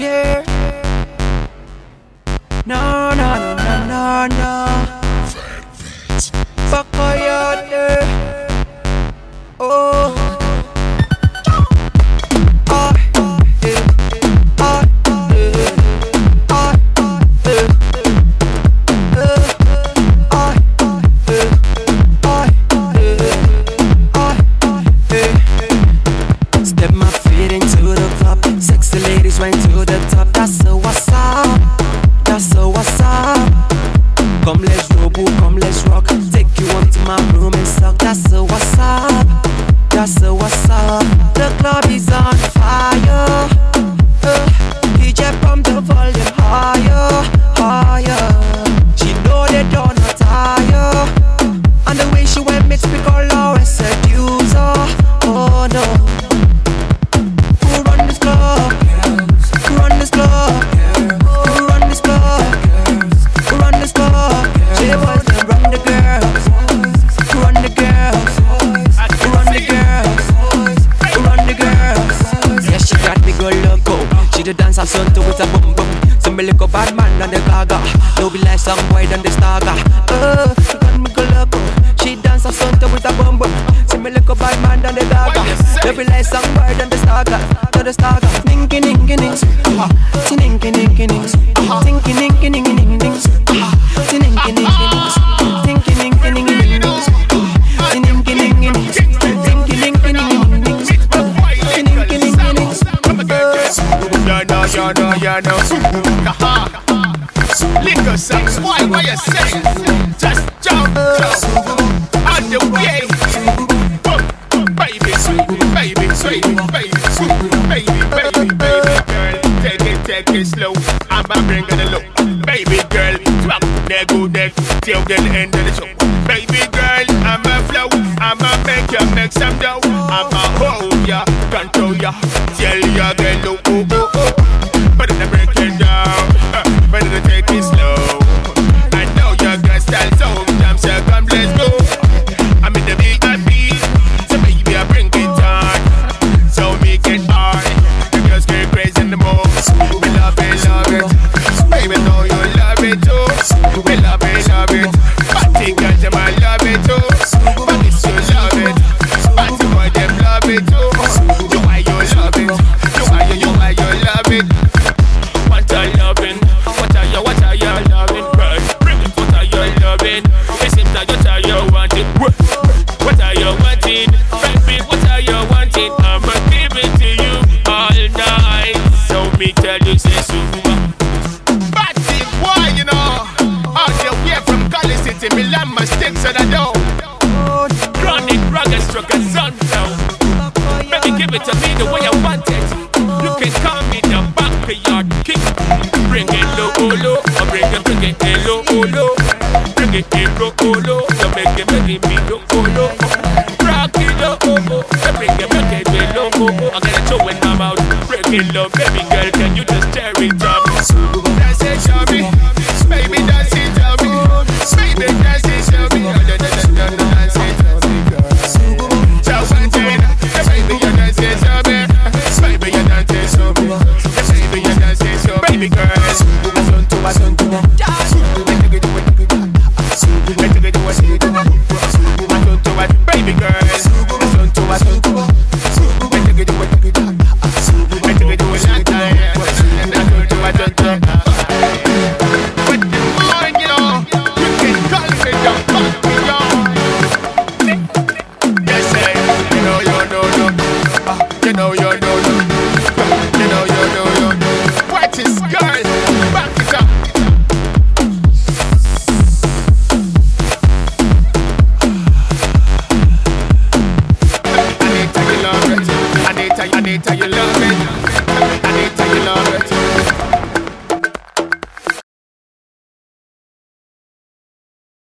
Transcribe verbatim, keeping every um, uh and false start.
care. No, no, no, no, no, no. Fuck all you there. Oh. Went to the top, that's so what's up, that's so what's up. Come let's roll, boo, come let's rock. Take you up to my room and suck, that's so what's up, that's so what's up. The club is on fire, uh, D J pump the volume higher, higher. She know they don't tire, and the way she went makes me call her a seducer. Oh no. Who run this club? Who run this club? Who run this club? Who run this club? She was them run the girls. Who run the girls? Who run the girls? Who run the girls? Yeah, she got the good logo. She the dance son to with a boom boom. Some me little bad man on the gaga. No be like some boy on the stagger. Oh, she got me good logo. She dance a son to with a boom boom. Some me little bad man on the gaga. No be like some boy on the stagger. To the stagger. Ninky ninky nings. Tinky ninky nings. Tinky ninky ninky ninky nings. Tinky ninky nings. Tinky ninky ninky nings. Tinky ninky nings. Tinky ninky ninky nings. Tinky ninky nings. You know, you know, you know. Liquor sex, why, what you say? Just jump, jump on the way. Baby, sweet, baby, sweet, baby, sweet, baby, baby, baby girl. Take it, take it slow. I'ma bring it low. Baby girl, drop that good neck till the end of the show. Baby girl, I'ma flow. I'ma make you make some dough. I'ma hold ya, control ya, tell ya get low. Oh, oh, oh. But then I break it down. But then I take it slow. I know your girl style so damn so come let's go. I'm in the big beat, so baby I bring it on. So make it hard. The girls get crazy in the most. We love it, love it. Baby know you love it too. We love it, love it. Party girls them I love it too. But this you love it. Party boy them love it too. You why you love it. You why you, you why you love it. What are you loving? What are you, what are you loving? Right, bring it, what are you loving? It seems like what are you wanting? What are you wanting? Baby, what are you wanting? I'ma give it to you all night. So me tell you, say so. Batty boy, you know. All the way from Cali City, Milan, my sticks and I know. Chronic, rugged, struck and sundown. Baby, give it to me the way I want it. You can call me the backyard king. Bring it low, oh, low. Or bring it, bring it in low, oh, low. Bring it in low, oh, low. You make it, make it be low, oh, low. Rock it low, oh, oh. You bring it, make it be low, oh, oh. I got a toe in my mouth. Break it low, baby girl. Can you just tear it up? That's it, show me. Baby, that's it, show me. Baby, that's it, show me. That's it, show me. So something. Baby, you dance it, show me. Baby, you dance it, show me. Baby, you dance it, show me. Baby girl, I son to, I son to. Let it do it, let it do it. Let it do it, I son to, I. Baby girl, I son to, I son to. Let it do it, let it do it. Let it do it, that time. I son to, I son to. But the more you know, you can call me the funky young. Yes, I, you know, you know, no. You know, you know, no. You know, you know, no. What is girl? Back it up. Anita, you love it. Anita, Anita, you love it.